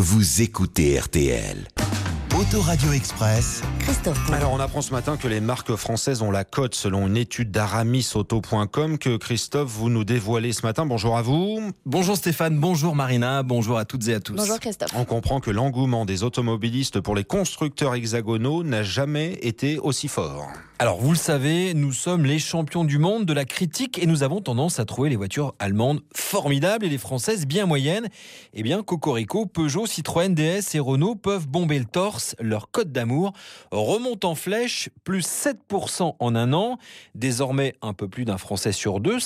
vous écoutez RTL. Autoradio Express. Christophe Beaugrand. Alors on apprend ce matin que les marques françaises ont la cote selon une étude d'aramisauto.com que Christophe, vous nous dévoilez ce matin. Bonjour à vous. Bonjour Stéphane, bonjour Marina, bonjour à toutes et à tous. Bonjour Christophe. On comprend que l'engouement des automobilistes pour les constructeurs hexagonaux n'a jamais été aussi fort. Alors vous le savez, nous sommes les champions du monde de la critique et nous avons tendance à trouver les voitures allemandes formidables et les françaises bien moyennes. Eh bien Cocorico, Peugeot, Citroën, DS et Renault peuvent bomber le torse. Leur cote d'amour remonte en flèche, plus 7% en un an. Désormais, un peu plus d'un Français sur deux,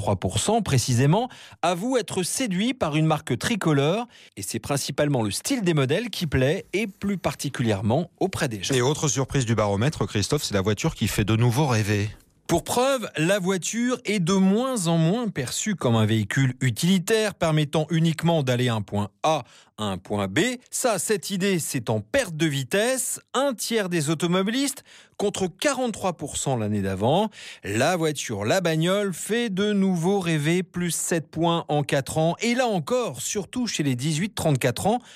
53% précisément, avoue être séduit par une marque tricolore. Et c'est principalement le style des modèles qui plaît et plus particulièrement auprès des jeunes. Et autre surprise du baromètre, Christophe, c'est la voiture qui fait de nouveau rêver. Pour preuve, la voiture est de moins en moins perçue comme un véhicule utilitaire permettant uniquement d'aller d'un point A à un point B. Ça, cette idée, c'est en perte de vitesse. Un tiers des automobilistes contre 43% l'année d'avant. La voiture, la bagnole, fait de nouveau rêver, plus 7 points en 4 ans. Et là encore, surtout chez les 18-34 ans,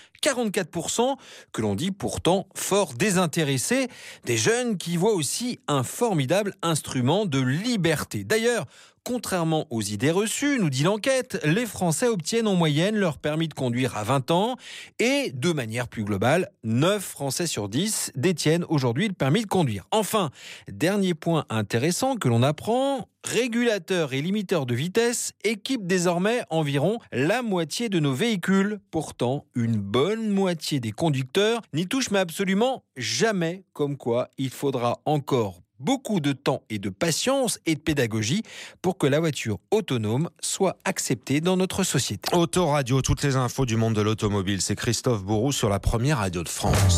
44% que l'on dit pourtant fort désintéressés. Des jeunes qui voient aussi un formidable instrument de liberté. D'ailleurs, contrairement aux idées reçues, nous dit l'enquête, les Français obtiennent en moyenne leur permis de conduire à 20 ans et, de manière plus globale, 9 Français sur 10 détiennent aujourd'hui le permis de conduire. Enfin, dernier point intéressant que l'on apprend, régulateurs et limiteurs de vitesse équipent désormais environ la moitié de nos véhicules. Pourtant, une bonne moitié des conducteurs n'y touchent mais absolument jamais, comme quoi il faudra encore beaucoup de temps et de patience et de pédagogie pour que la voiture autonome soit acceptée dans notre société. Autoradio, toutes les infos du monde de l'automobile. C'est Christophe Beaugrand sur la première radio de France.